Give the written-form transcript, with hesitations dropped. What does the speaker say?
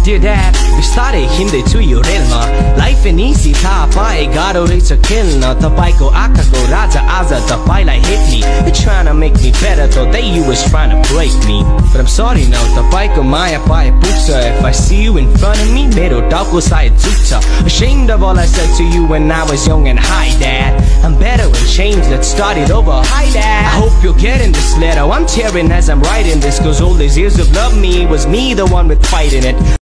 Dear Dad, बिस्तारै हिँड्दै छु यो रेलमा लाइफ इजी थाहा पाए गाह्रो रहेछ खेल्न तपाईको आँखाको राजा आज तपाईलाई hit me You're trying to make me better though that you was trying to break me But I'm sorry now तपाईको माया पाए पुग्छ If I see you in front of me मेरो टाउको सायद झुक्छ Ashamed of all I said to you when I was young and hi Dad I'm better when change, let's start it over Hi Dad I hope you're getting this letter I'm tearing as I'm writing this Cause all these years of love me was me the one with fight in it